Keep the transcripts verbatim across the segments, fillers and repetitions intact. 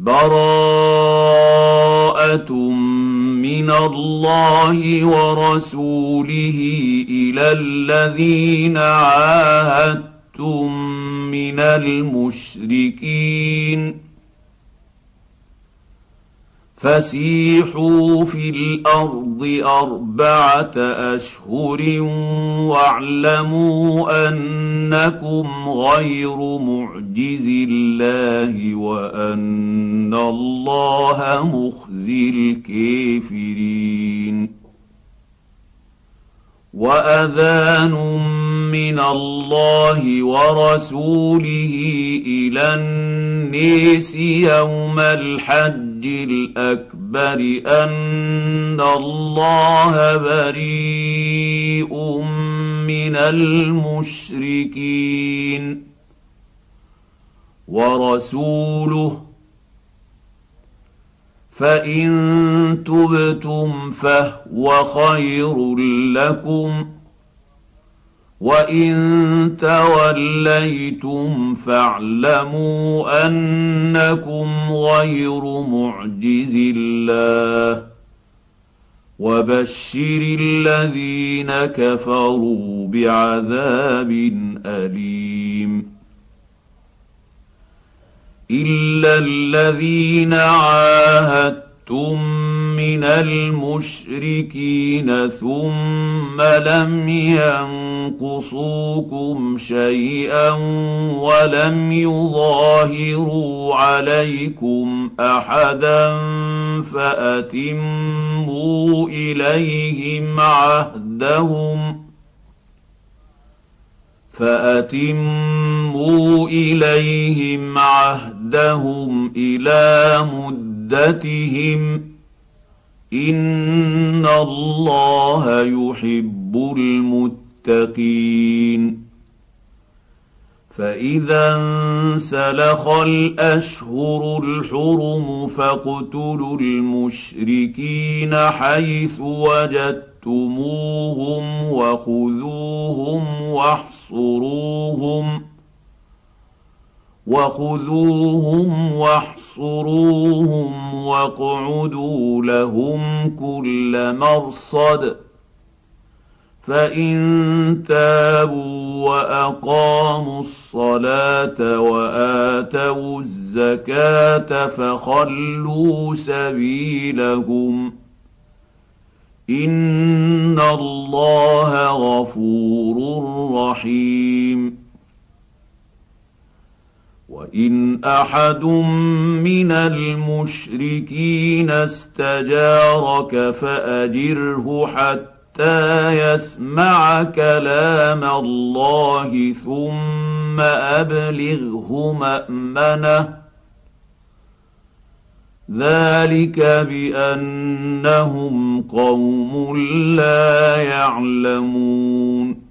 براءة من الله ورسوله إلى الذين عاهدتم من المشركين فسيحوا في الأرض أربعة أشهر واعلموا أنكم غير معجز الله وأن الله مخزي الكافرين. وأذان من الله ورسوله إلى الناس يوم الحج الأكبر أن الله بريء من المشركين ورسوله فإن تبتم فهو خير لكم وإن توليتم فاعلموا أنكم غير معجز الله وبشر الذين كفروا بعذاب أليم. إلا الذين عاهدتم من المشركين ثم لم ينقصوكم شيئا ولم يظاهروا عليكم أحدا فأتموا إليهم عهدهم فأتموا إليهم عهدهم إلى مدتهم إن الله يحب المتقين. فإذا انسلخ الأشهر الحرم فاقتلوا المشركين حيث وجدتموهم وخذوهم واحصروهم وخذوهم واحصروهم واقعدوا لهم كل مرصد فإن تابوا وأقاموا الصلاة وآتوا الزكاة فخلوا سبيلهم إن الله غفور رحيم. وإن أحد من المشركين استجارك فأجره حتى يسمع كلام الله ثم أبلغه مأمنه ذلك بأنهم قوم لا يعلمون.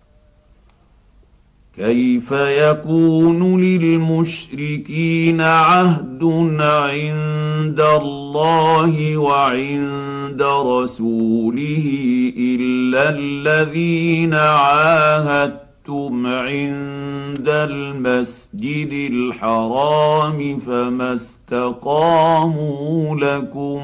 كيف يكون للمشركين عهد عند الله وعند رسوله إلا الذين عاهدتم عند المسجد الحرام فما استقاموا لكم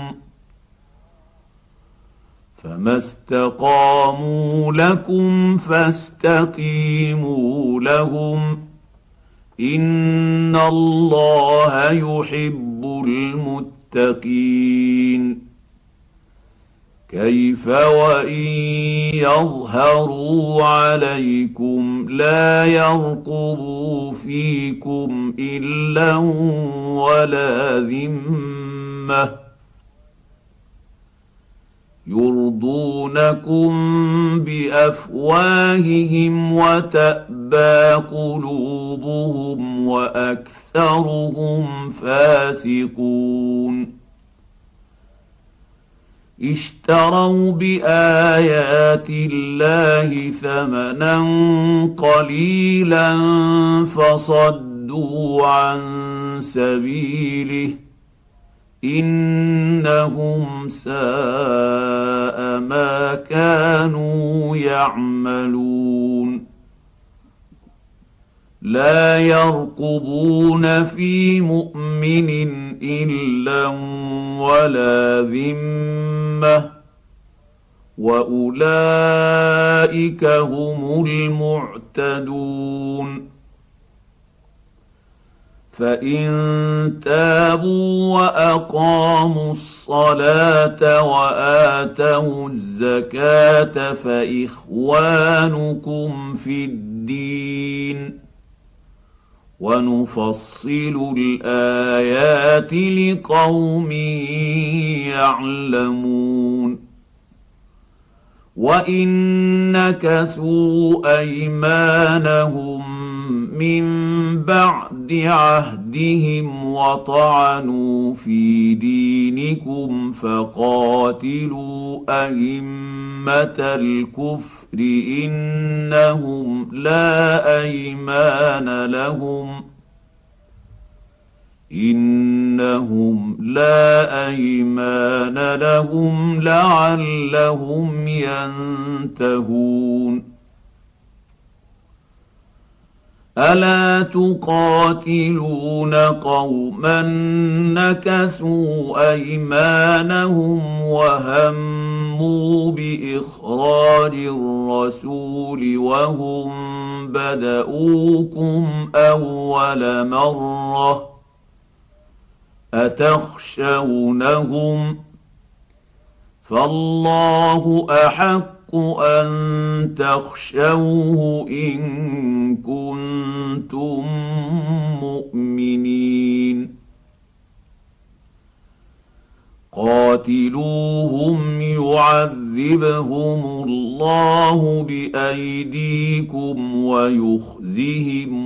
فما استقاموا لكم فاستقيموا لهم إن الله يحب المتقين. كيف وإن يظهروا عليكم لا يرقبوا فيكم إلا ولا ذمة يرضونكم بأفواههم وتأبى قلوبهم وأكثرهم فاسقون. اشتروا بآيات الله ثمنا قليلا فصدوا عن سبيله إنهم ساء ما كانوا يعملون. لا يرقبون في مؤمن إلا ولا ذمة وأولئك هم المعتدون فإن تابوا وأقاموا الصلاة وآتوا الزكاة فإخوانكم في الدين ونفصل الآيات لقوم يعلمون وإن نكثوا أيمانهم من بعد عهدهم وطعنوا في دينكم فقاتلوا أئمة الكفر إنهم لا أيمان لهم إنهم لا أيمان لهم لعلهم ينتهون ألا تقاتلون قوما نكثوا أيمانهم وهموا بإخراج الرسول وهم بدؤوكم أول مرة أتخشونهم فالله أحق أن تخشوه إن كنتم مؤمنين قاتلوهم يعذبهم الله بأيديكم ويخزهم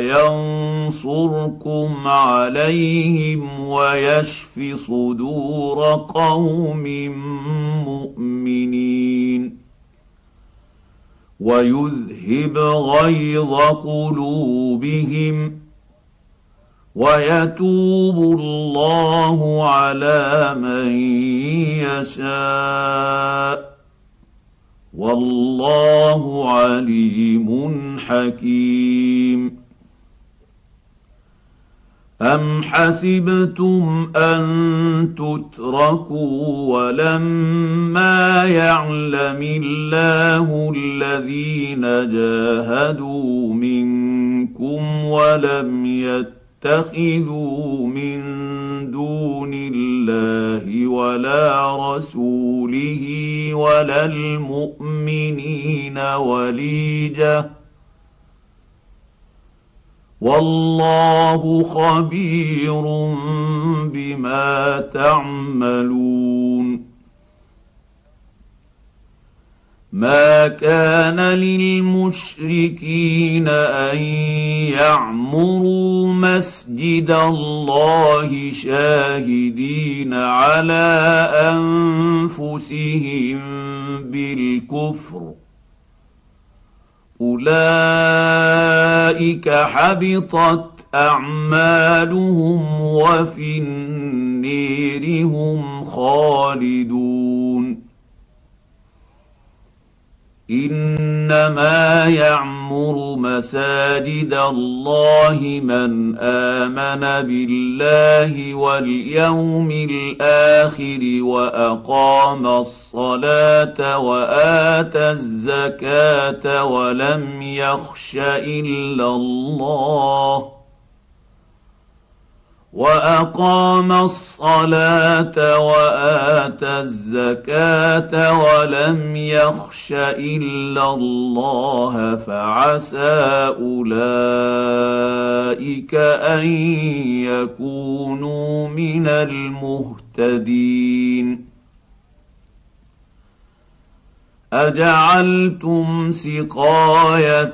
وينصركم عليهم ويشف صدور قوم مؤمنين ويذهب غيظ قلوبهم ويتوب الله على من يشاء والله عليم حكيم أم حسبتم أن تتركوا ولما يعلم الله الذين جاهدوا منكم ولم يتخذوا من دون الله ولا رسوله ولا المؤمنين وليجة والله خبير بما تعملون ما كان للمشركين أن يعمروا مسجد الله شاهدين على أنفسهم بالكفر أولئك حبطت أعمالهم وفي النير هم خالدون إنما يعمر مساجد الله من آمن بالله واليوم الآخر وأقام الصلاة وآتى الزكاة ولم يخش إلا الله وأقام الصلاة وآتى الزكاة ولم يخش إلا الله فعسى أولئك أن يكونوا من المهتدين أجعلتم سقاية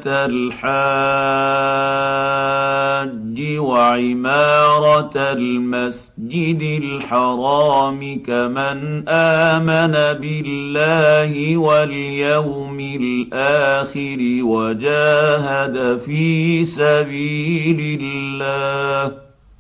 الحاج وعمارة المسجد الحرام كمن آمن بالله واليوم الآخر وجاهد في سبيل الله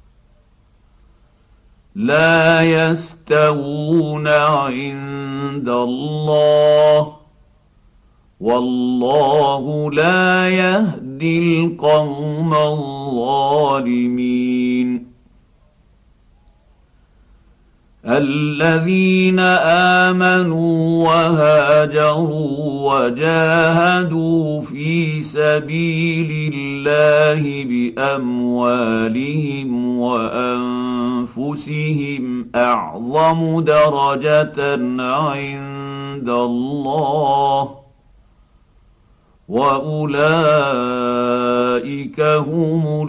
لا يستوون عند الله والله لا يهدي القوم الظالمين. الذين آمنوا وهاجروا وجاهدوا في سبيل الله بأموالهم وأنفسهم أعظم درجة عند الله وأولئك هم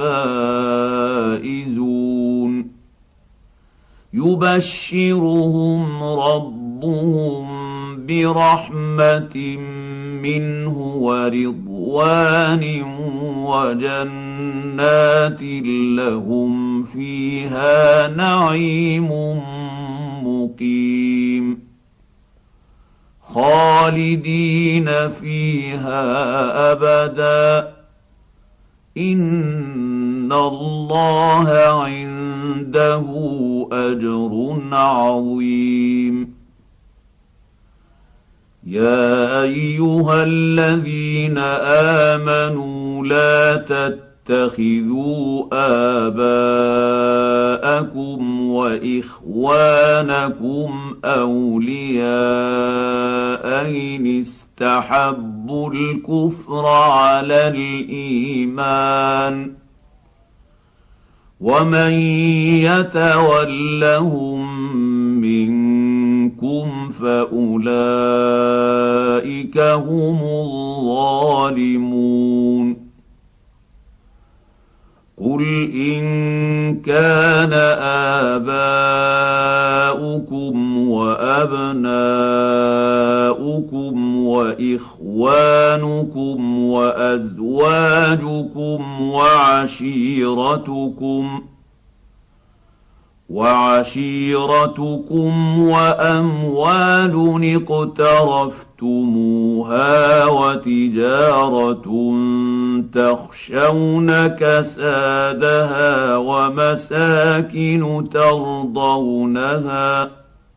الفائزون. يبشرهم ربهم برحمة منه ورضوان وجنات لهم فيها نعيم مقيم خالدين فيها أبدا إن الله عنده أجر عظيم. يا أيها الذين آمنوا لا تتخذوا آباءكم وإخوانكم أولياء إن استحبوا الكفر على الإيمان ومن يتولهم منكم فأولئك هم الظالمون. قل إن كان آباؤكم وأبناؤكم وإخوانكم وأزواجكم وعشيرتكم وعشيرتكم وأموال اقترفتموها وتجارة تخشون كسادها ومساكن ترضونها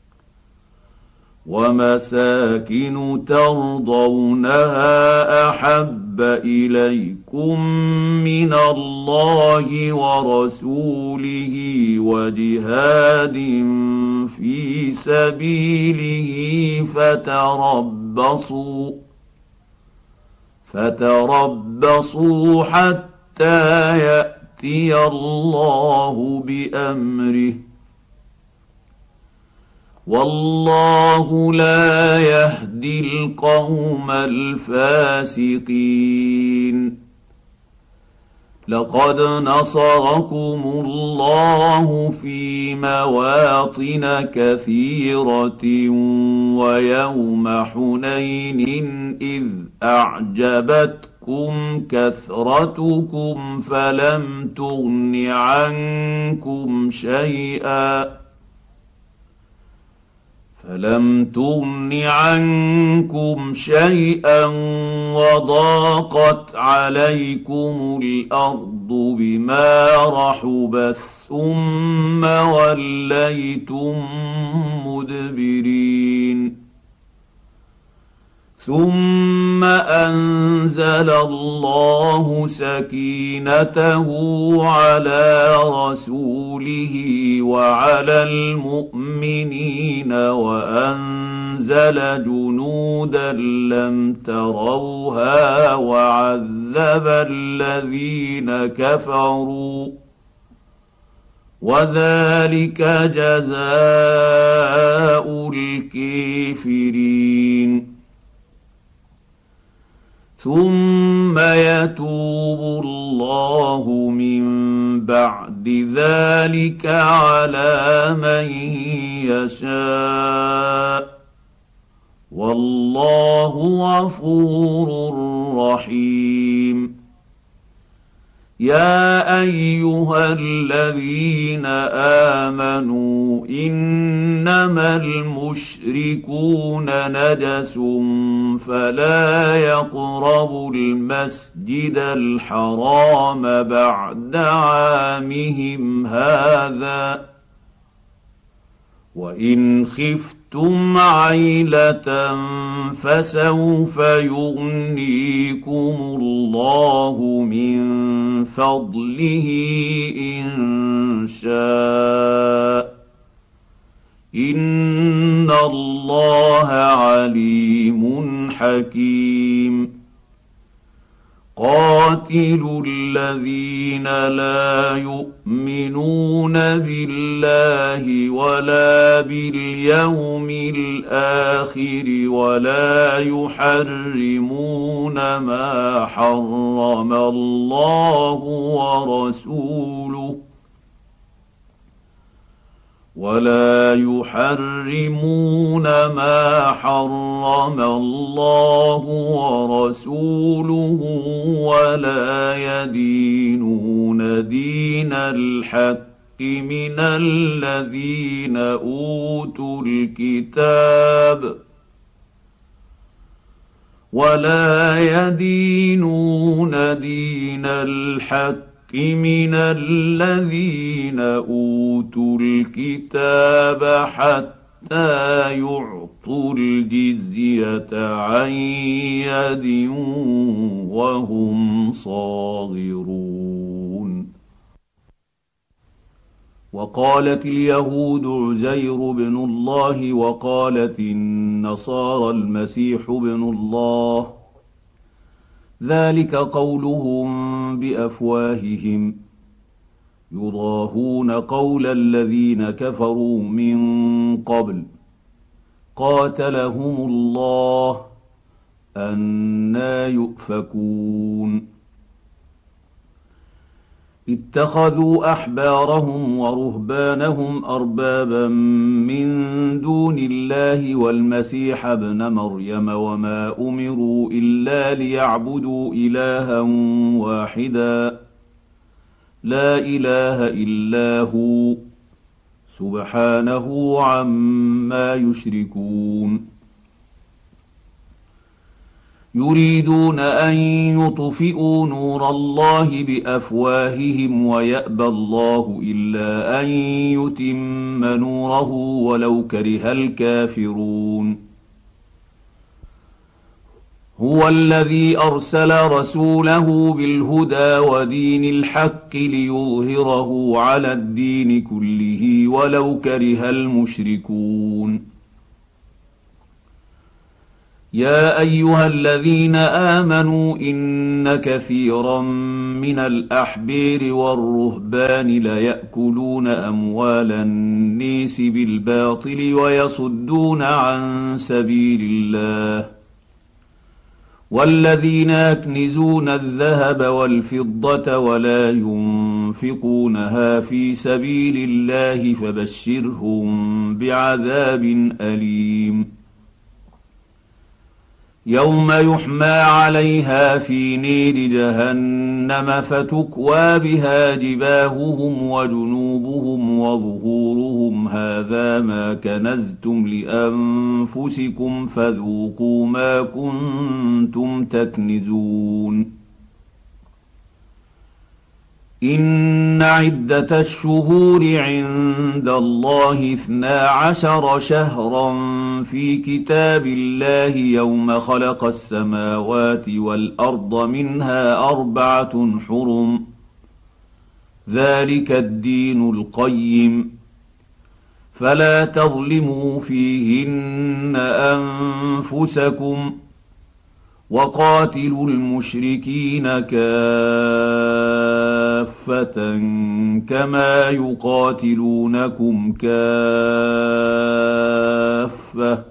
ومساكن ترضونها أحب إليكم من الله ورسوله وجهاد في سبيله فتربصوا فتربصوا حتى يأتي الله بأمره والله لا يهدي القوم الفاسقين. لقد نصركم الله في مواطن كثيرة ويوم حنين إذ أعجبتكم كثرتكم فلم تغن عنكم شيئا فلم تغن عنكم شيئا وضاقت عليكم الأرض بما رحبت ثم وليتم مدبرين. ثم أنزل الله سكينته على رسوله وعلى المؤمنين وأنزل جنودا لم تروها وعذب الذين كفروا وذلك جزاء الكافرين. ثم يتوب الله من بعد ذلك على من يشاء والله غفور رحيم. يا أيها الذين آمنوا إنما المشركون نجس فلا يقربوا المسجد الحرام بعد عامهم هذا وإن خفتم خفتم عيلة فسوف يغنيكم الله من فضله إن شاء إن الله عليم حكيم قاتلوا الذين لا يؤمنون بالله ولا باليوم الآخر ولا يحرمون ما حرم الله ورسوله ولا يحرمون ما حرم الله ورسوله ولا يدينون دين الحق من الذين أوتوا الكتاب ولا يدينون دين الحق من الذين أوتوا الكتاب حتى يعطوا الجزية عن يد وهم صاغرون. وقالت اليهود عزير بن الله وقالت النصارى المسيح بن الله ذلك قولهم بأفواههم يضاهون قول الذين كفروا من قبل قاتلهم الله أنى يؤفكون اتخذوا أحبارهم ورهبانهم أربابا من دون الله والمسيح ابن مريم وما أمروا إلا ليعبدوا إلها واحدا لا إله إلا هو سبحانه عما يشركون يريدون أن يطفئوا نور الله بأفواههم ويأبى الله إلا أن يتم نوره ولو كره الكافرون هو الذي أرسل رسوله بالهدى ودين الحق ليظهره على الدين كله ولو كره المشركون يا أيها الذين آمنوا إن كثيرا من الأحبار والرهبان ليأكلون أموال الناس بالباطل ويصدون عن سبيل الله والذين يكنزون الذهب والفضة ولا ينفقونها في سبيل الله فبشرهم بعذاب أليم يوم يحمى عليها في نير جهنم فتكوى بها جباههم وجنوبهم وظهورهم هذا ما كنزتم لأنفسكم فذوقوا ما كنتم تكنزون إن عدة الشهور عند الله اثنا عشر شهرا في كتاب الله يوم خلق السماوات والأرض منها أربعة حرم ذلك الدين القيم فلا تظلموا فيهن أنفسكم وقاتلوا المشركين كافة كما يقاتلونكم كافة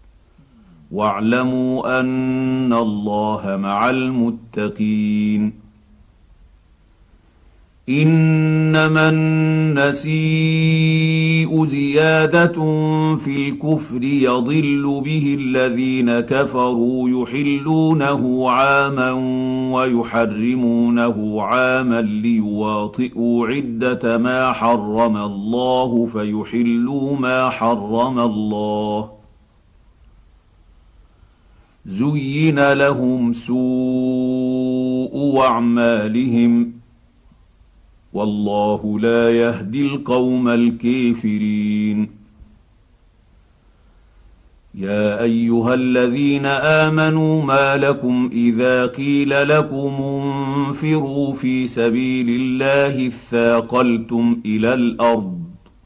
واعلموا أن الله مع المتقين إنما النسيء زيادة في الكفر يضل به الذين كفروا يحلونه عاما ويحرمونه عاما ليواطئوا عدة ما حرم الله فيحلوا ما حرم الله زين لهم سوء أعمالهم والله لا يهدي القوم الكافرين يا أيها الذين آمنوا ما لكم إذا قيل لكم انفروا في سبيل الله اثاقلتم إلى الأرض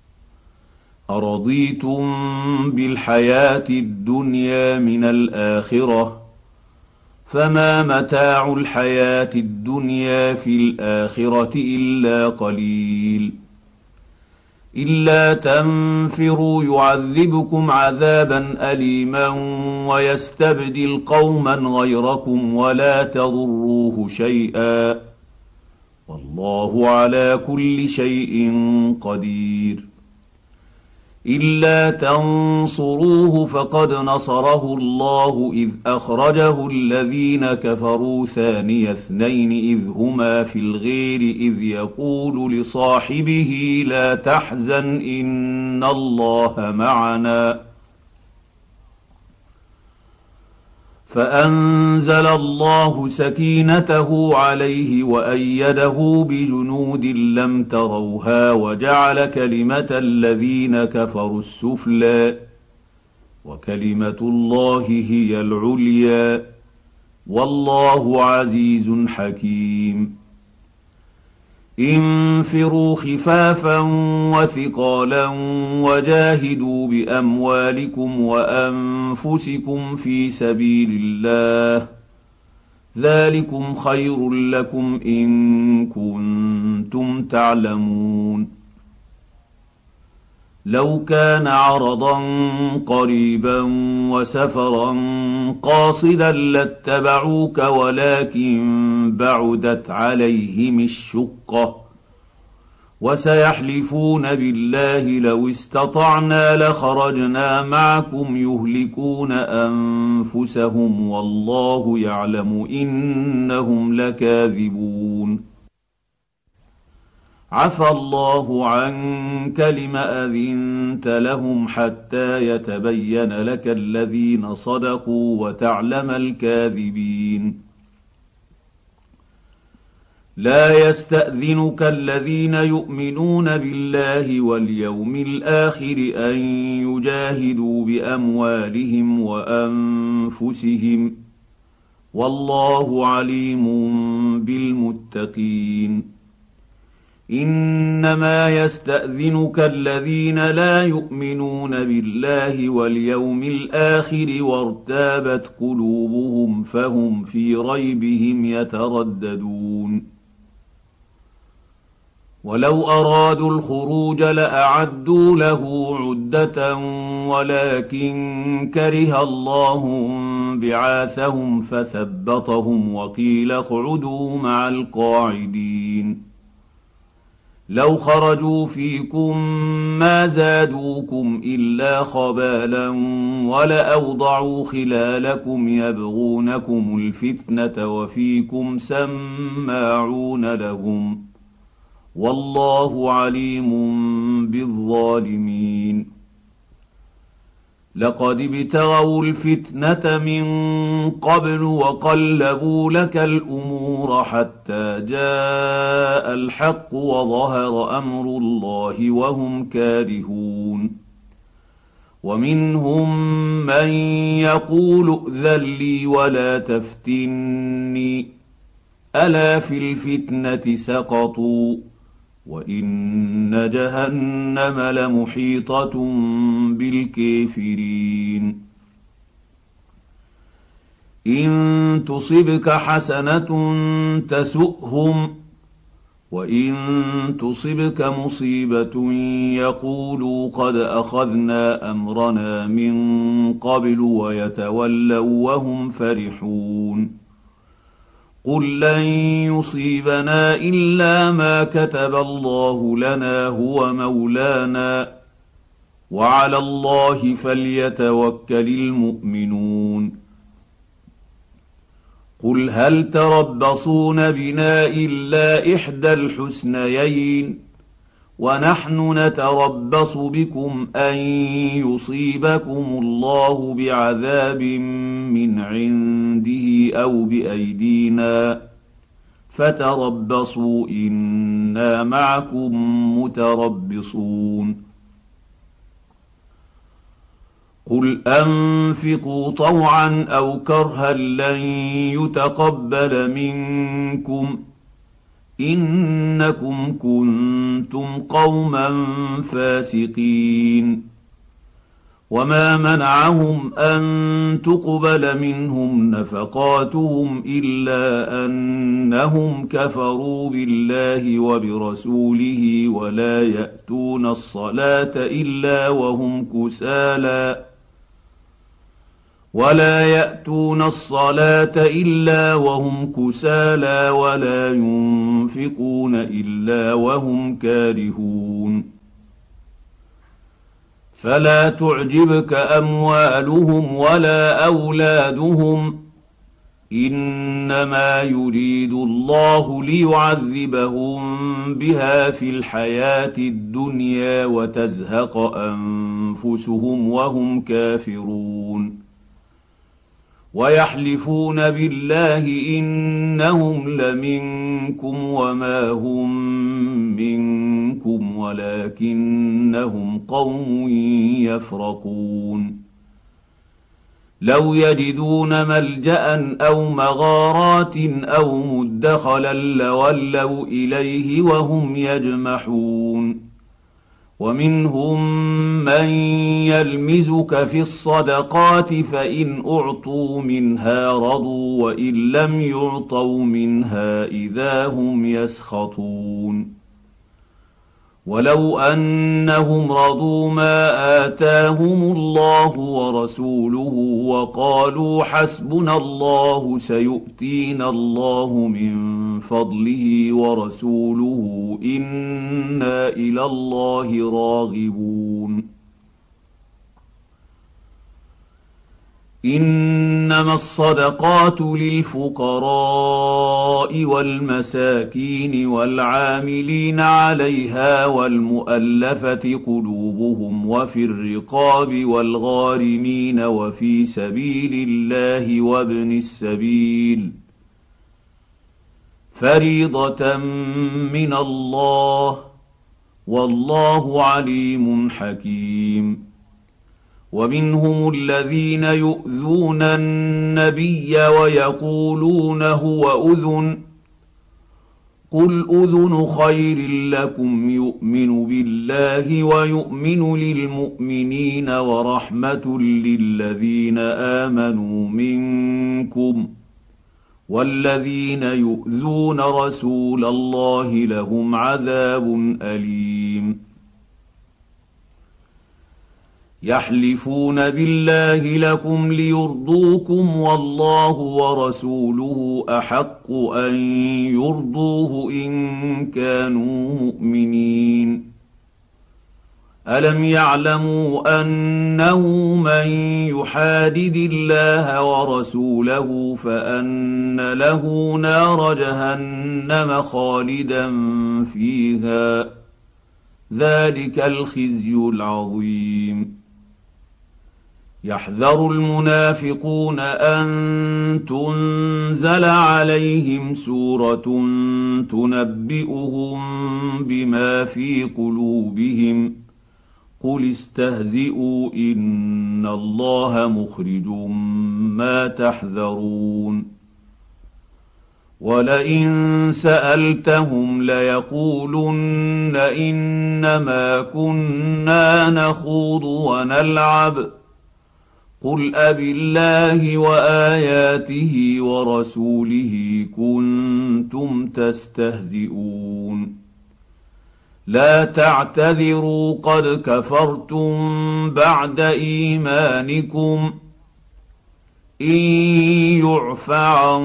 أرضيتم بالحياة الدنيا من الآخرة فما متاع الحياة الدنيا في الآخرة إلا قليل إلا تنفروا يعذبكم عذابا أليما ويستبدل قوما غيركم ولا تضروه شيئا والله على كل شيء قدير إلا تنصروه فقد نصره الله إذ أخرجه الذين كفروا ثاني اثنين إذ هما في الغير إذ يقول لصاحبه لا تحزن إن الله معنا فأنزل الله سكينته عليه وأيده بجنود لم تروها وجعل كلمة الذين كفروا السفلى وكلمة الله هي العليا والله عزيز حكيم انفروا خفافا وثقالا وجاهدوا بأموالكم وأنفسكم في سبيل الله ذلكم خير لكم إن كنتم تعلمون لو كان عرضا قريبا وسفرا قاصدا لاتبعوك ولكن بعدت عليهم الشقة وسيحلفون بالله لو استطعنا لخرجنا معكم يهلكون أنفسهم والله يعلم إنهم لكاذبون عفى الله عنك لم أذنت لهم حتى يتبين لك الذين صدقوا وتعلم الكاذبين لا يستأذنك الذين يؤمنون بالله واليوم الآخر أن يجاهدوا بأموالهم وأنفسهم والله عليم بالمتقين إنما يستأذنك الذين لا يؤمنون بالله واليوم الآخر وارتابت قلوبهم فهم في ريبهم يترددون ولو أرادوا الخروج لأعدوا له عدة ولكن كره الله بعاثهم فثبطهم وقيل اقعدوا مع القاعدين لو خرجوا فيكم ما زادوكم إلا خبالا ولأوضعوا خلالكم يبغونكم الفتنة وفيكم سماعون لهم والله عليم بالظالمين لقد ابتغوا الفتنة من قبل وقلبوا لك الأمور حتى جاء الحق وظهر أمر الله وهم كارهون ومنهم من يقول ائذن لي ولا تفتني ألا في الفتنة سقطوا وإن جهنم لمحيطة بالكافرين إن تصبك حسنة تسؤهم وإن تصبك مصيبة يقولوا قد أخذنا أمرنا من قبل ويتولوا وهم فرحون قل لن يصيبنا إلا ما كتب الله لنا هو مولانا وعلى الله فليتوكل المؤمنون قل هل تربصون بنا إلا إحدى الحسنيين ونحن نتربص بكم أن يصيبكم الله بعذاب من عنده أو بأيدينا فتربصوا إنا معكم متربصون قُلْ أَنفِقُوا طَوْعًا أَوْ كَرْهًا لَّن يُتَقَبَّلَ مِنكُمْ إِنَّكُمْ كُنتُمْ قَوْمًا فَاسِقِينَ وَمَا مَنَعَهُمْ أَن تُقْبَلَ مِنْهُمْ نَفَقَاتُهُمْ إِلَّا أَنَّهُمْ كَفَرُوا بِاللَّهِ وَبِرَسُولِهِ وَلَا يَأْتُونَ الصَّلَاةَ إِلَّا وَهُمْ كُسَالَىٰ وَلَا يَأْتُونَ الصَّلَاةَ إِلَّا وَهُمْ كُسَالَىٰ وَلَا يُنفِقُونَ إِلَّا وَهُمْ كَارِهُونَ فَلَا تُعْجِبْكَ أَمْوَالُهُمْ وَلَا أَوْلَادُهُمْ ۚ إِنَّمَا يُرِيدُ اللَّهُ لِيُعَذِّبَهُم بِهَا فِي الْحَيَاةِ الدُّنْيَا وَتَزْهَقَ أَنفُسُهُمْ وَهُمْ كَافِرُونَ وَيَحْلِفُونَ بِاللَّهِ إِنَّهُمْ لَمِنكُمْ وَمَا هُم مِّنكُمْ وَلَٰكِنَّهُمْ قَوْمٌ يَفْرَقُونَ لَوْ يَجِدُونَ مَلْجَأً أَوْ مَغَارَاتٍ أَوْ مُدَّخَلًا لَّوَلَّوْا إِلَيْهِ وَهُمْ يَجْمَحُونَ وَمِنْهُم مَّن يَلْمِزُكَ فِي الصَّدَقَاتِ فَإِنْ أُعْطُوا مِنْهَا رَضُوا وَإِن لَّمْ يُعْطَوْا مِنْهَا إِذَا هُمْ يَسْخَطُونَ وَلَوْ أَنَّهُمْ رَضُوا مَا آتَاهُمُ اللَّهُ وَرَسُولُهُ وَقَالُوا حَسْبُنَا اللَّهُ سَيُؤْتِينَا اللَّهُ مِن فَضْلِهِ وَرَسُولُهُ إِنَّا إِلَى اللَّهِ رَاغِبُونَ إِنَّمَا الصَّدَقَاتُ لِلْفُقَرَاءِ وَالْمَسَاكِينِ وَالْعَامِلِينَ عَلَيْهَا وَالْمُؤَلَّفَةِ قُلُوبُهُمْ وَفِي الرِّقَابِ وَالْغَارِمِينَ وَفِي سَبِيلِ اللَّهِ وَابْنِ السَّبِيلِ فَرِيضَةً مِّنَ اللَّهِ وَاللَّهُ عَلِيمٌ حَكِيمٌ وَمِنْهُمُ الَّذِينَ يُؤْذُونَ النَّبِيَّ وَيَقُولُونَ هُوَ أُذُنٌ ۚ قُلْ أُذُنُ خَيْرٍ لَّكُمْ يُؤْمِنُ بِاللَّهِ وَيُؤْمِنُ لِلْمُؤْمِنِينَ وَرَحْمَةٌ لِّلَّذِينَ آمَنُوا مِنكُمْ ۚ وَالَّذِينَ يُؤْذُونَ رَسُولَ اللَّهِ لَهُمْ عَذَابٌ أَلِيمٌ يَحْلِفُونَ بِاللَّهِ لَكُمْ لِيُرْضُوكُمْ وَاللَّهُ وَرَسُولُهُ أَحَقُّ أَن يُرْضُوهُ إِن كَانُوا مُؤْمِنِينَ أَلَمْ يَعْلَمُوا أَنَّهُ مَن يُحَادِدِ اللَّهَ وَرَسُولَهُ فَأَنَّ لَهُ نَارَ جَهَنَّمَ خَالِدًا فِيهَا ۚ ذَٰلِكَ الْخِزْيُ الْعَظِيمُ يَحْذَرُ الْمُنَافِقُونَ أَن تُنزَلَ عَلَيْهِمْ سُورَةٌ تُنَبِّئُهُم بِمَا فِي قُلُوبِهِمْ ۚ قُلِ اسْتَهْزِئُوا إِنَّ اللَّهَ مُخْرِجٌ مَّا تَحْذَرُونَ وَلَئِن سَأَلْتَهُمْ لَيَقُولُنَّ إِنَّمَا كُنَّا نَخُوضُ وَنَلْعَبُ ۚ قُلْ أَبِاللَّهِ وَآيَاتِهِ وَرَسُولِهِ كُنتُمْ تَسْتَهْزِئُونَ لَا تَعْتَذِرُوا قَدْ كَفَرْتُم بَعْدَ إِيمَانِكُمْ ۚ إِن يُعْفَ عَن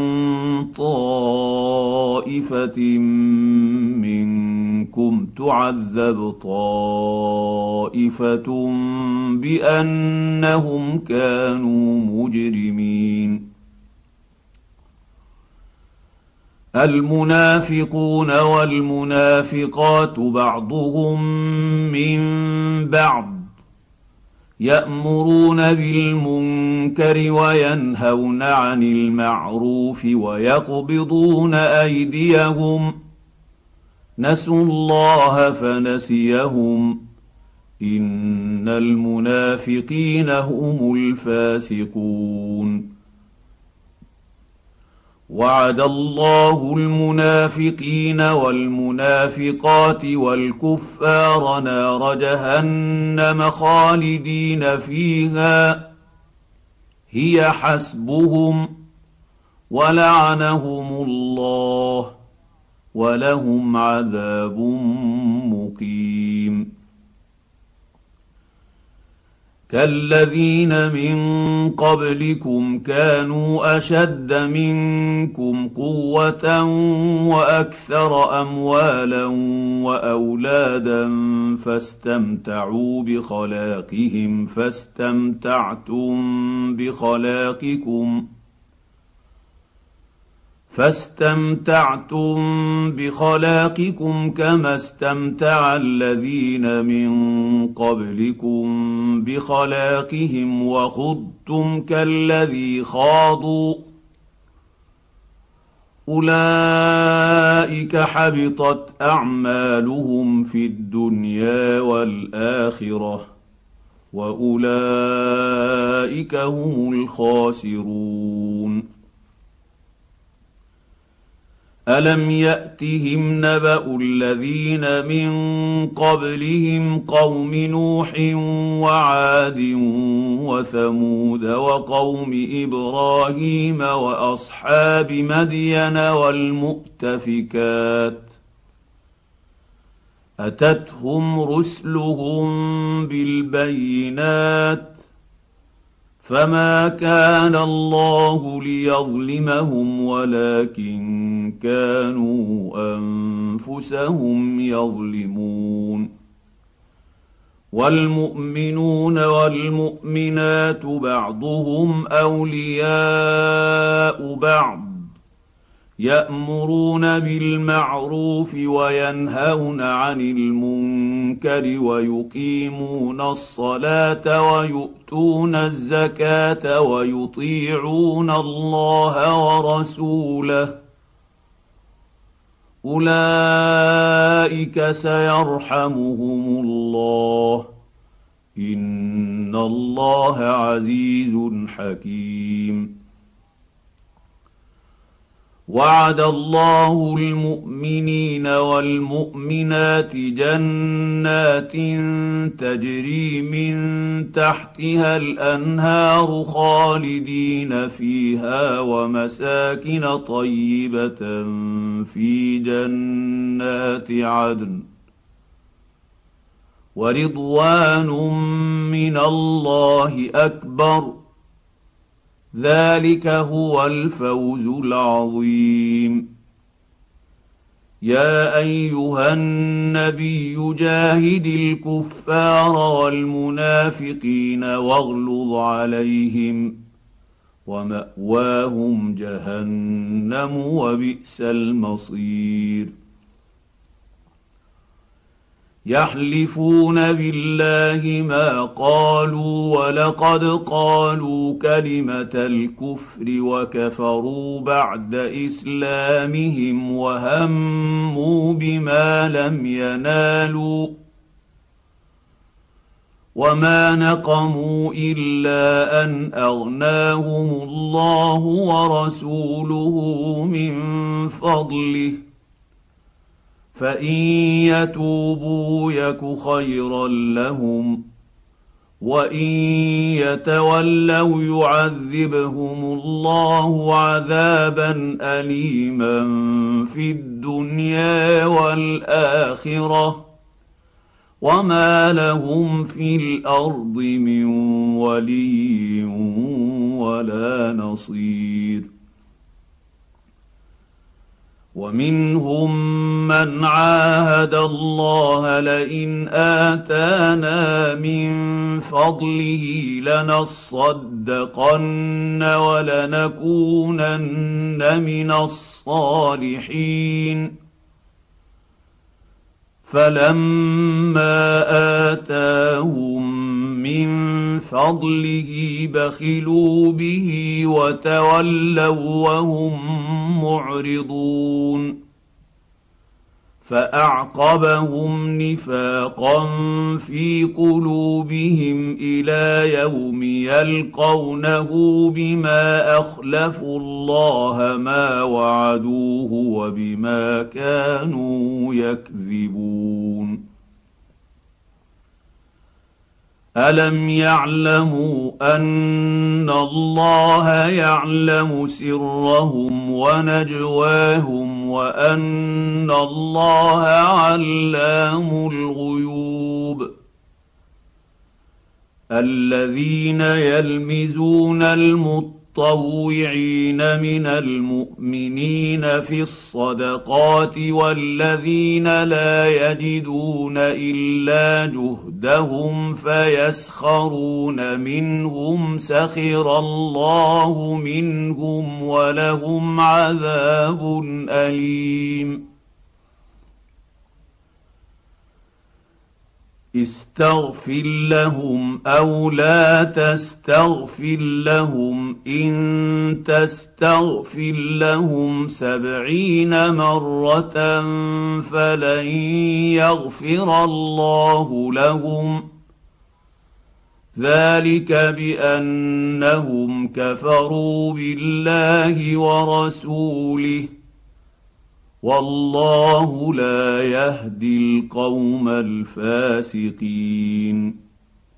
طَائِفَةٍ مِّنكُمْ تُعَذَّبْ طَائِفَةٌ بِأَنَّهُمْ كَانُوا مُجْرِمِينَ الْمُنَافِقُونَ وَالْمُنَافِقَاتُ بَعْضُهُم مِّن بَعْضٍ ۚ يَأْمُرُونَ بِالْمُنكَرِ وَيَنْهَوْنَ عَنِ الْمَعْرُوفِ وَيَقْبِضُونَ أَيْدِيَهُمْ ۚ نَسُوا اللَّهَ فَنَسِيَهُمْ ۗ إن المنافقين هم الفاسقون وعد الله المنافقين والمنافقات والكفار نار جهنم خالدين فيها هي حسبهم ولعنهم الله ولهم عذاب مقيم كالذين من قبلكم كانوا أشد منكم قوة وأكثر أموالا وأولادا فاستمتعوا بخلاقهم فاستمتعتم بخلاقكم فاستمتعتم بخلاقكم كما استمتع الذين من قبلكم بخلاقهم وخضتم كالذي خاضوا أولئك حبطت أعمالهم في الدنيا والآخرة وأولئك هم الخاسرون ألم يأتهم نبأ الذين من قبلهم قوم نوح وعاد وثمود وقوم إبراهيم وأصحاب مدين والمؤتفكات أتتهم رسلهم بالبينات فما كان الله ليظلمهم ولكن كانوا أنفسهم يظلمون والمؤمنون والمؤمنات بعضهم أولياء بعض يأمرون بالمعروف وينهون عن المنكر ويقيمون الصلاة ويؤتون الزكاة ويطيعون الله ورسوله أولئك سيرحمهم الله إن الله عزيز حكيم وعد الله المؤمنين والمؤمنات جنات تجري من تحتها الأنهار خالدين فيها ومساكن طيبة في جنات عدن ورضوان من الله أكبر ذلك هو الفوز العظيم يا أيها النبي جاهد الكفار والمنافقين واغلظ عليهم ومأواهم جهنم وبئس المصير يحلفون بالله ما قالوا ولقد قالوا كلمة الكفر وكفروا بعد إسلامهم وهموا بما لم ينالوا وما نقموا إلا أن أغناهم الله ورسوله من فضله فإن يتوبوا يك خيرا لهم وإن يتولوا يعذبهم الله عذابا أليما في الدنيا والآخرة وما لهم في الأرض من ولي ولا نصير ومنهم من عاهد الله لئن آتانا من فضله لنصدقن ولنكونن من الصالحين فلما آتاهم من فضله بخلوا به وتولوا وهم معرضون فأعقبهم نفاقا في قلوبهم إلى يوم يلقونه بما أخلفوا الله ما وعدوه وبما كانوا يكذبون. ألم يعلموا أن الله يعلم سرهم ونجواهم وأن الله علام الغيوب. الذين يلمزون المطوعين من المؤمنين في الصدقات والذين لا يجدون إلا جهدهم فيسخرون منهم سخر الله منهم ولهم عذاب أليم. استغفر لهم أو لا تستغفر لهم إن تستغفر لهم سبعين مرة فلن يغفر الله لهم، ذلك بأنهم كفروا بالله ورسوله، والله لا يهدي القوم الفاسقين.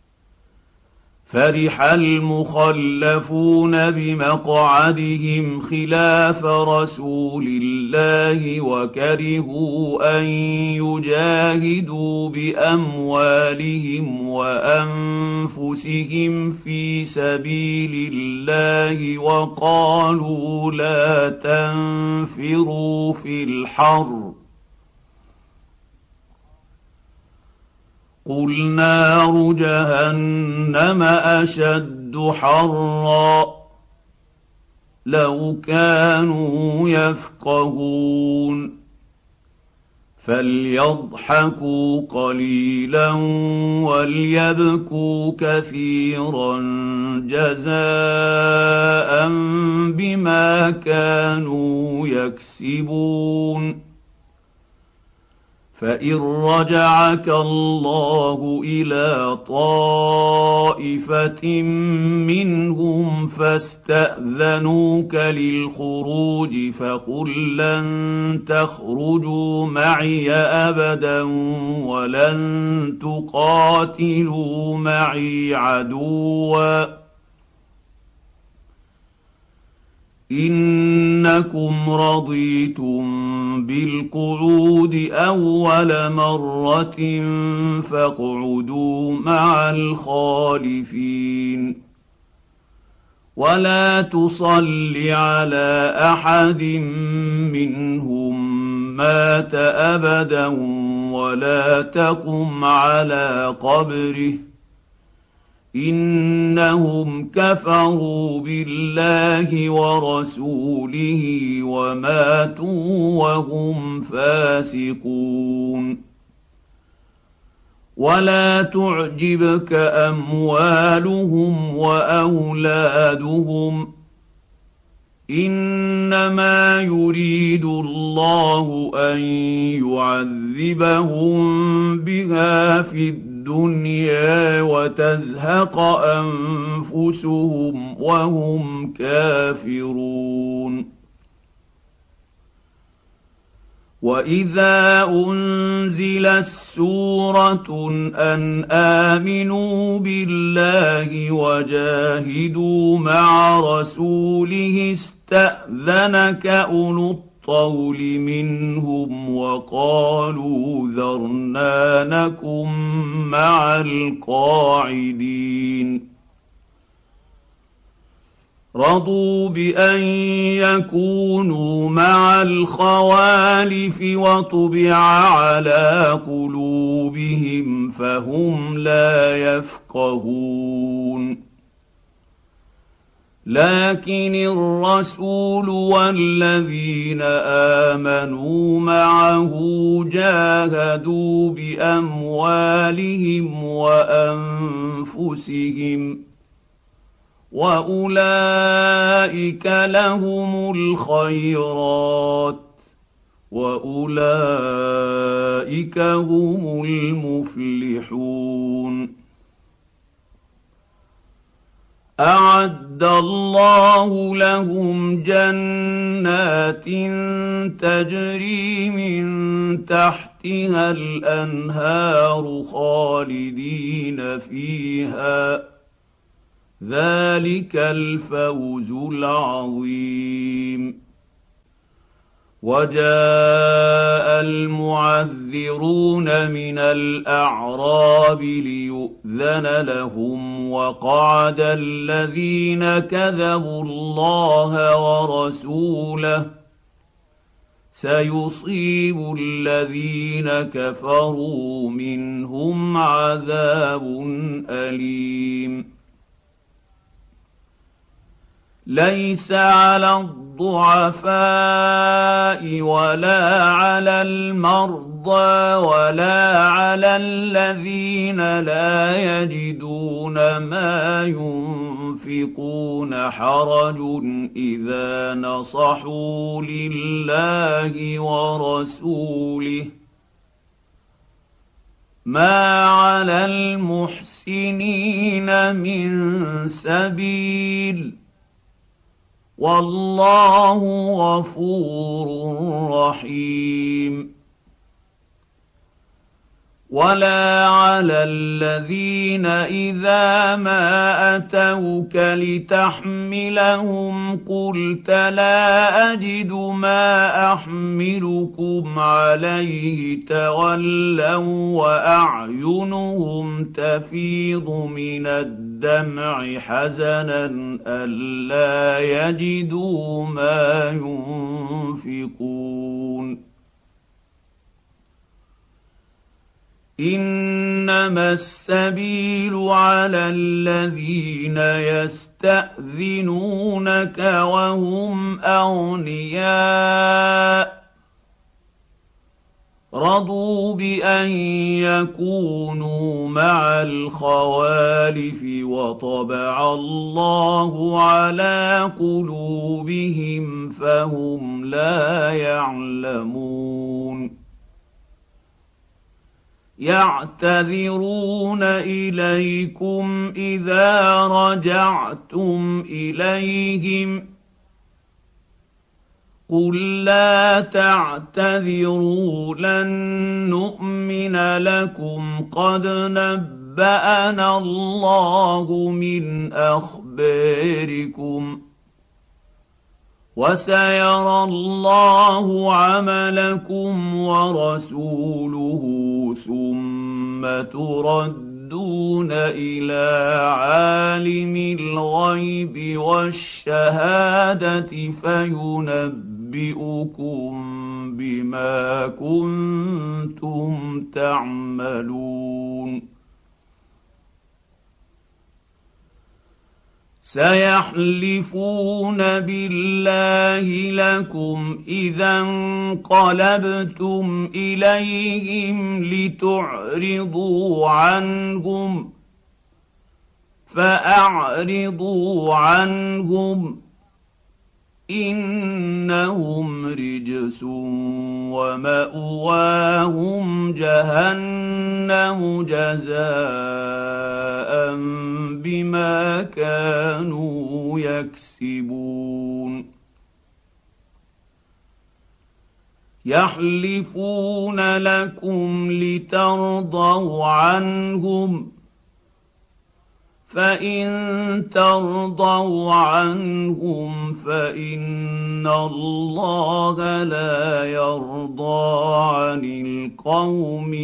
فرح المخلفون بمقعدهم خلاف رسول الله وكرهوا أن يجاهدوا بأموالهم وأنفسهم في سبيل الله وقالوا لا تنفروا في الحر، قل نار جهنم أشد حرا لو كانوا يفقهون. فليضحكوا قليلا وليبكوا كثيرا جزاء بما كانوا يكسبون. فإن رجعك الله إلى طائفة منهم فاستأذنوك للخروج فقل لن تخرجوا معي أبدا ولن تقاتلوا معي عدوا إنكم رضيتم بالقعود أول مرة فاقعدوا مع الخالفين. ولا تصل على أحد منهم مات أبدا ولا تقم على قبره إنهم كفروا بالله ورسوله وماتوا وهم فاسقون. ولا تعجبك أموالهم وأولادهم إنما يريد الله أن يعذبهم بها في الدنيا الدنيا وتزهق أنفسهم وهم كافرون. وإذا أنزلت سورة أن آمنوا بالله وجاهدوا مع رسوله استأذنك أولو الطول منهم وقالوا ذرنا نكن مع القاعدين. رضوا بأن يكونوا مع الخوالف وطبع على قلوبهم فهم لا يفقهون. لكن الرسول والذين آمنوا معه جاهدوا بأموالهم وأنفسهم وأولئك لهم الخيرات وأولئك هم المفلحون. أعد الله لهم جنات تجري من تحتها الأنهار خالدين فيها، ذلك الفوز العظيم. وجاء المعذرون من الأعراب ليؤذن لهم، وقعد الذين كذبوا الله ورسوله، سيصيب الذين كفروا منهم عذاب أليم. ليس على الضعفاء ولا على المرضى ولا على الذين لا يجدون ما ينفقون حرج إذا نصحوا لله ورسوله، ما على المحسنين من سبيل، والله غفور رحيم. ولا على الذين إذا ما أتوك لتحملهم قلت لا أجد ما أحملكم عليه تولوا وأعينهم تفيض من الدمع حزنا ألا يجدوا ما ينفقون. إنما السبيل على الذين يستأذنونك وهم أغنياء، رضوا بأن يكونوا مع الخوالف وطبع الله على قلوبهم فهم لا يعلمون. يعتذرون إليكم إذا رجعتم إليهم، قل لا تعتذروا لن نؤمن لكم قد نبأنا الله من أخباركم، وسيرى الله عملكم ورسوله ثم تردون إلى عالم الغيب والشهادة فينبئكم بما كنتم تعملون. سيحلفون بالله لكم إذا انقلبتم إليهم لتعرضوا عنهم، فأعرضوا عنهم إنهم رجس ومأواهم جهنم جزاء بما كانوا يكسبون. يحلفون لكم لترضوا عنهم، فإن ترضوا عنهم فإن الله لا يرضى عن القوم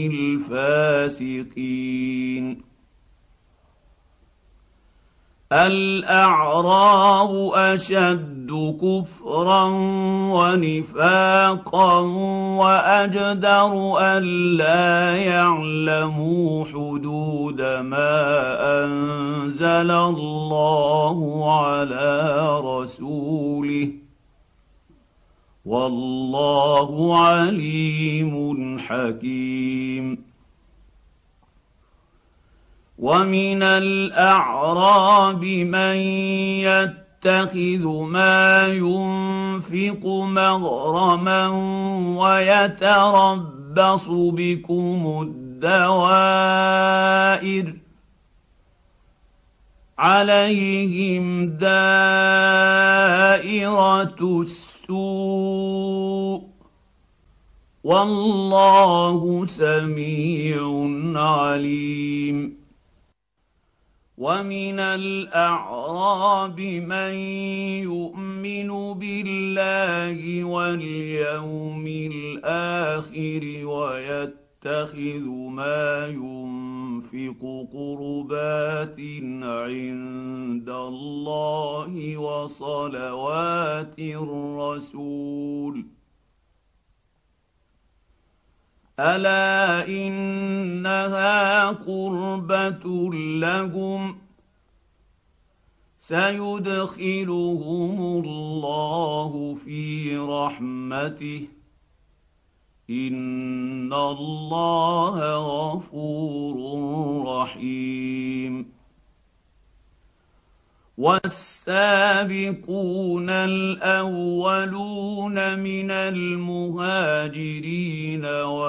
الفاسقين. الأعراب أشد كفرا ونفاقا وأجدر ألا يعلموا حدود ما أنزل الله على رسوله، والله عليم حكيم. ومن الأعراب من يتخذ ما ينفق مغرما ويتربص بكم الدوائر عليهم دائرة السوء والله سميع عليم. ومن الأعراب من يؤمن بالله واليوم الآخر ويتخذ ما ينفق قربات عند الله وصلوات الرسول ألا إنها قربة لهم سيدخلهم الله في رحمته إن الله غفور رحيم. والسابقون الأولون من المهاجرين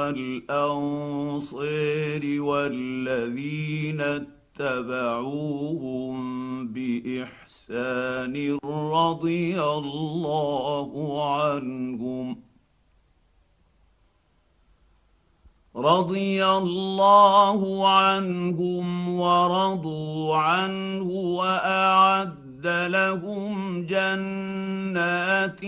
والأنصار والذين اتبعوهم بإحسان رضي الله عنهم رضي الله عنهم ورضوا عنه وأعد لهم جنات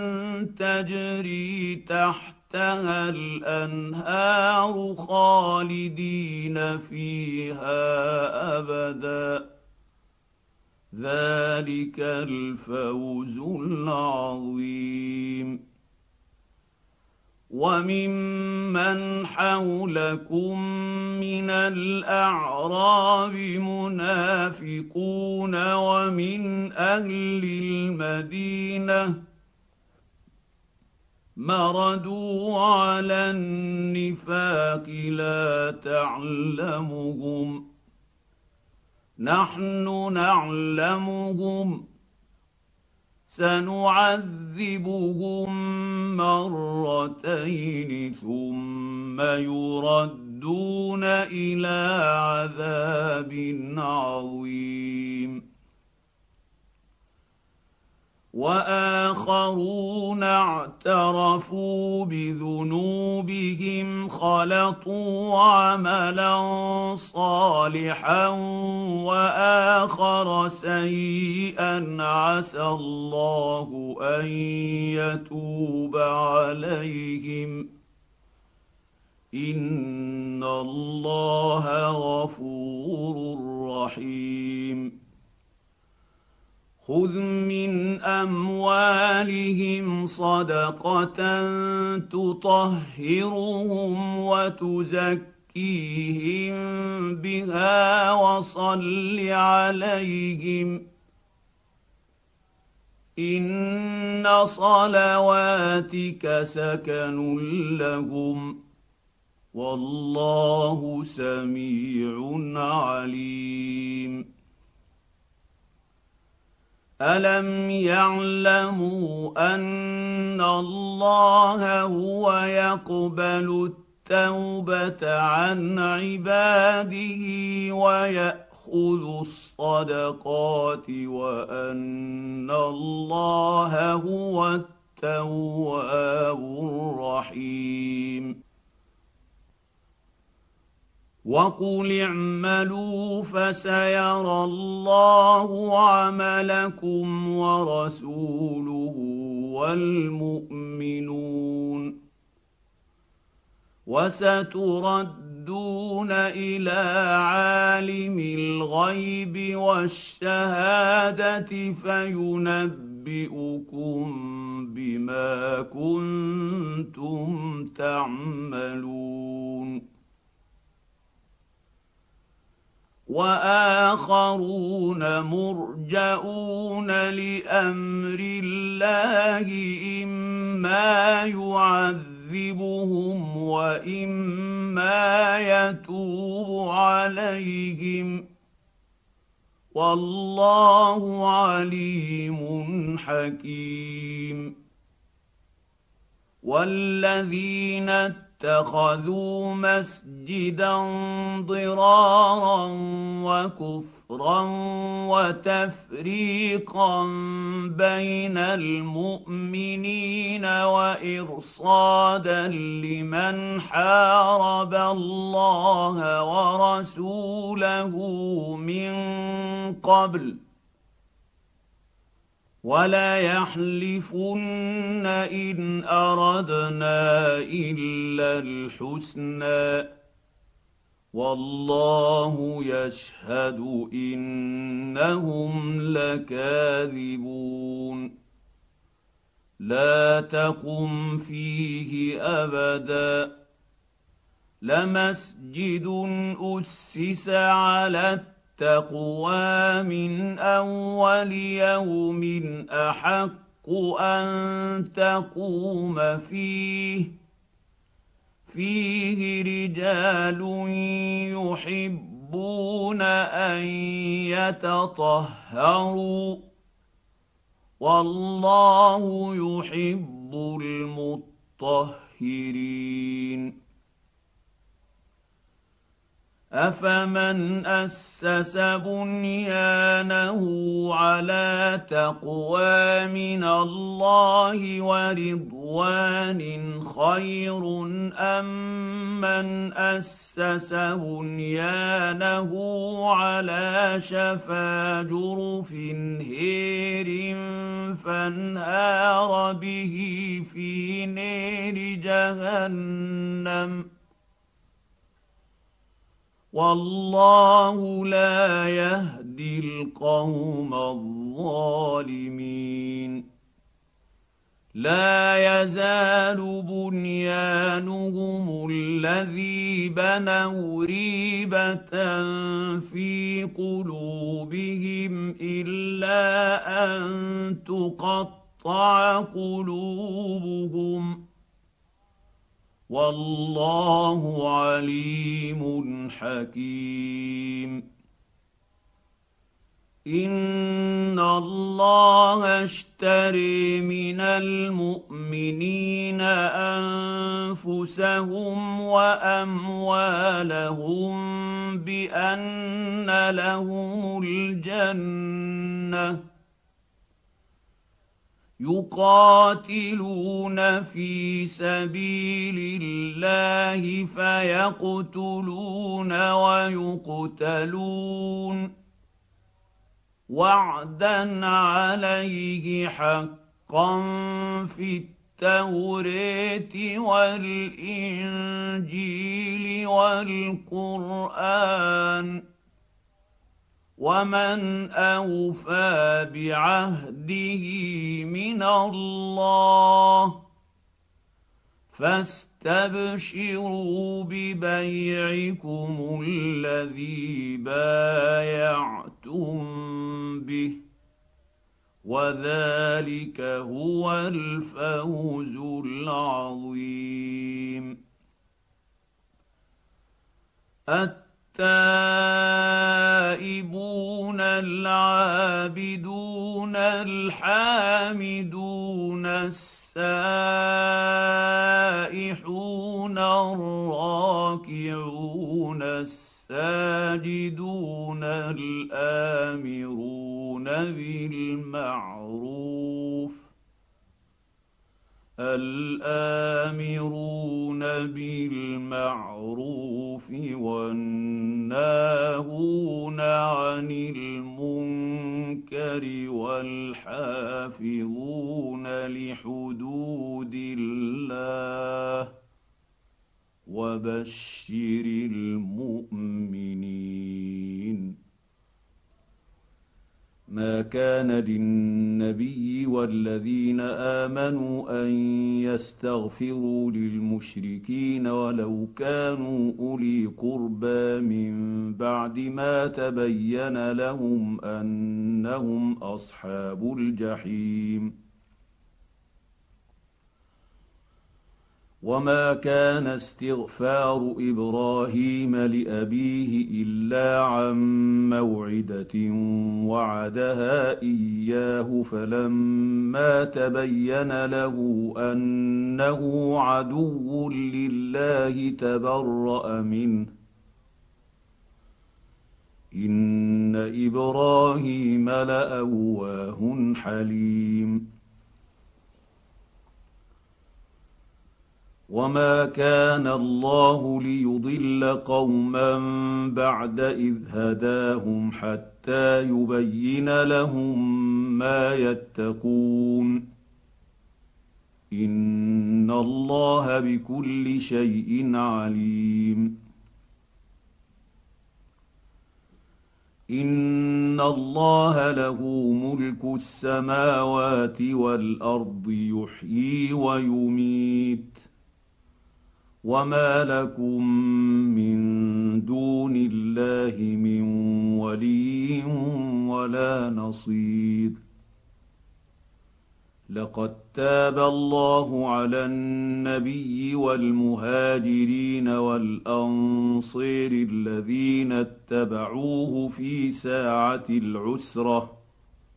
تجري تحتها الأنهار خالدين فيها أبدا ذلك الفوز العظيم. وممن حولكم من الأعراب منافقون ومن أهل المدينة مردوا على النفاق لا تعلمهم نحن نعلمهم سنعذبهم مرتين ثم يردون إلى عذاب عظيم. وآخرون اعترفوا بذنوبهم خلطوا عملا صالحا وآخر سيئا عسى الله أن يتوب عليهم إن الله غفور رحيم. خذ من أموالهم صدقة تطهرهم وتزكيهم بها وصل عليهم إن صلواتك سكن لهم والله سميع عليم. ألم يعلموا أن الله هو يقبل التوبة عن عباده ويأخذ الصدقات وأن الله هو التواب الرحيم. وقل اعملوا فسيرى الله عملكم ورسوله والمؤمنون وستردون إلى عالم الغيب والشهادة فينبئكم بما كنتم تعملون. وآخرون مرجئون لأمر الله إما يعذبهم وإما يتوب عليهم والله عليم حكيم. والذين اتخذوا مسجدا ضرارا وكفرا وتفريقا بين المؤمنين وإرصادا لمن حارب الله ورسوله من قبل وَلَيَحْلِفُنَّ إِنْ أَرَدْنَا إِلَّا الْحُسْنَىٰ وَاللَّهُ يَشْهَدُ إِنَّهُمْ لَكَاذِبُونَ. لَا تَقُمْ فِيهِ أَبَدًا لَمَسْجِدٌ أُسِّسَ عَلَى التقوى من أول يوم أحق أن تقوم فيه فيه رجال يحبون أن يتطهروا والله يحب المطهرين. أفمن أسس بنيانه على تقوى من الله ورضوان خير أم من أسس بنيانه على شفا جرف هير فانهار به في نار جهنم والله لا يهدي القوم الظالمين. لا يزال بنيانهم الذي بنوا ريبة في قلوبهم إلا أن تقطع قلوبهم والله عليم حكيم. إن الله اشتري من المؤمنين أنفسهم وأموالهم بأن لهم الجنة يقاتلون في سبيل الله فيقتلون ويقتلون وعدا عليه حقا في التوراة والإنجيل والقرآن ومن أوفى بعهده من الله فاستبشروا ببيعكم الذي بايعتم به وذلك هو الفوز العظيم. التائبون العابدون الحامدون السائحون الراكعون الساجدون الآمرون بالمعروف الآمرون بالمعروف والناهون عن المنكر والحافظون لحدود الله وبشر المؤمنين. ما كان للنبي والذين آمنوا أن يستغفروا للمشركين ولو كانوا أولي قربى من بعد ما تبين لهم أنهم أصحاب الجحيم. وما كان استغفار إبراهيم لأبيه إلا عن موعدة وعدها إياه فلما تبين له أنه عدو لله تبرأ منه إن إبراهيم لأواه حليم وما كان الله ليضل قوما بعد إذ هداهم حتى يبين لهم ما يتقون إن الله بكل شيء عليم إن الله له ملك السماوات والأرض يحيي ويميت وما لكم من دون الله من ولي ولا نصير لقد تاب الله على النبي والمهاجرين والأنصير الذين اتبعوه في ساعة العسرة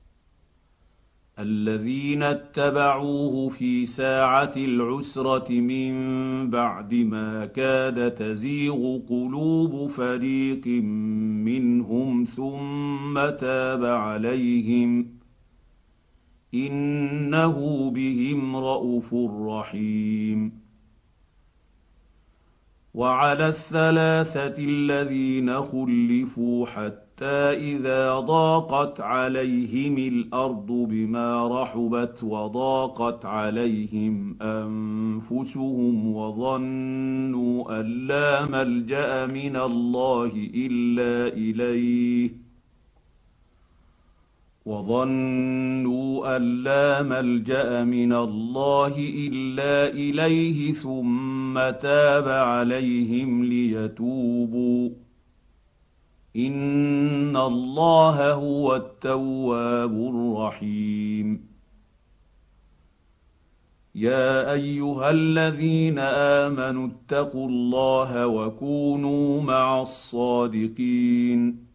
الذين اتبعوه في ساعة العسرة من بعد ما كاد تزيغ قلوب فريق منهم ثم تاب عليهم إنه بهم رءوف رحيم وعلى الثلاثة الذين خلفوا حتى إذا ضاقت عليهم الأرض بما رحبت وضاقت عليهم أنفسهم وظنوا أن لا ملجأ من الله إلا إليه وظنوا أن لا ملجأ من الله إلا إليه ثم تاب عليهم ليتوبوا إن الله هو التواب الرحيم يا أيها الذين آمنوا اتقوا الله وكونوا مع الصادقين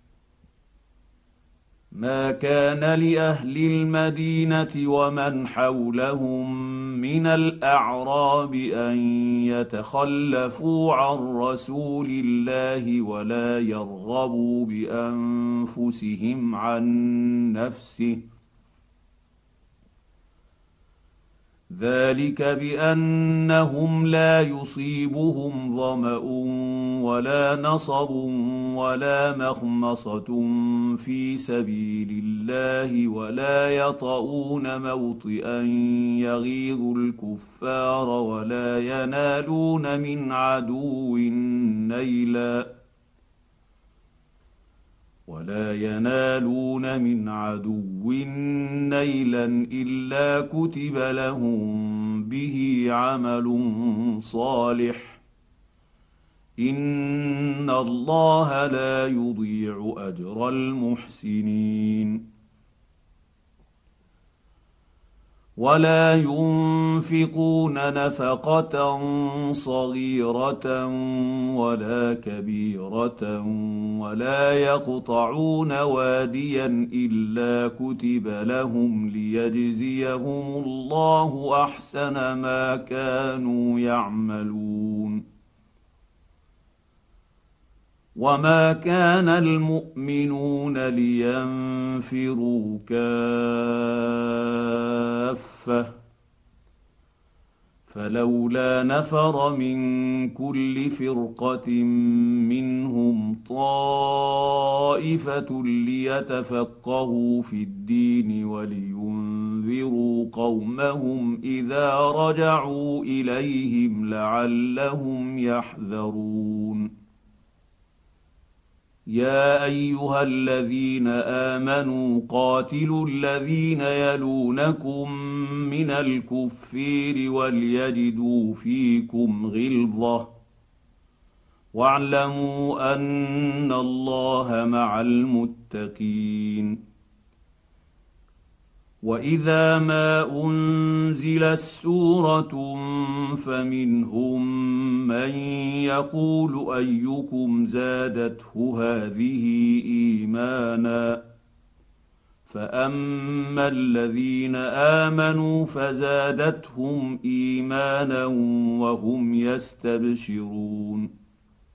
ما كان لأهل المدينة ومن حولهم من الأعراب أن يتخلفوا عن رسول الله ولا يرغبوا بأنفسهم عن نفسه ذلك بأنهم لا يصيبهم ظمأ ولا نصب ولا مخمصة في سبيل الله ولا يطؤون موطئا يغيظ الكفار ولا ينالون من عدو نيلا ولا ينالون من عدو نيلا إلا كتب لهم به عمل صالح إن الله لا يضيع أجر المحسنين ولا ينفقون نفقة صغيرة ولا كبيرة ولا يقطعون واديا إلا كتب لهم ليجزيهم الله أحسن ما كانوا يعملون وما كان المؤمنون لينفروا كافة فلولا نفر من كل فرقة منهم طائفة ليتفقهوا في الدين ولينذروا قومهم إذا رجعوا إليهم لعلهم يحذرون يا أيها الذين آمنوا قاتلوا الذين يلونكم من الكفار وليجدوا فيكم غلظة واعلموا أن الله مع المتقين وإذا ما أنزلت سورة فمنهم من يقول أيكم زادته هذه إيمانا فأما الذين آمنوا فزادتهم إيمانا وهم يستبشرون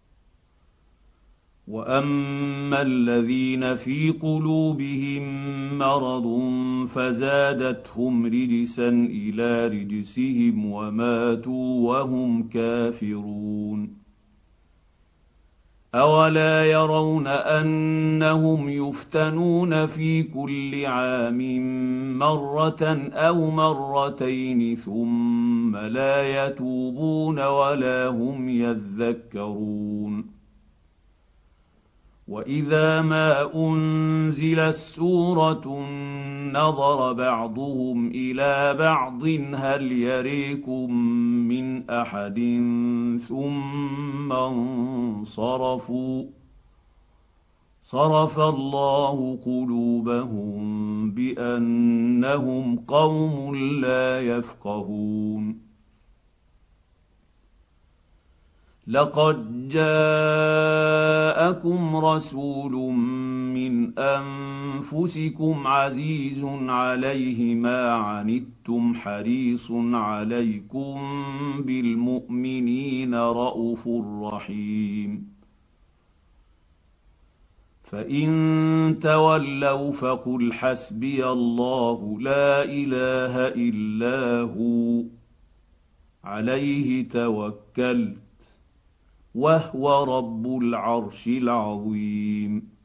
وأما الذين في قلوبهم مرض فزادتهم رجسا إلى رجسهم وماتوا وهم كافرون أولا يرون أنهم يفتنون في كل عام مرة أو مرتين ثم لا يتوبون ولا هم يذكرون وإذا ما أنزلت سورة نظر بعضهم إلى بعض هل يريكم من أحد ثم انصرفوا صرف الله قلوبهم بأنهم قوم لا يفقهون لقد جاءكم رسول من أنفسكم عزيز عليه ما عنتم حريص عليكم بالمؤمنين رءوف رحيم فإن تولوا فقل حسبي الله لا إله إلا هو عليه توكلت وهو رب العرش العظيم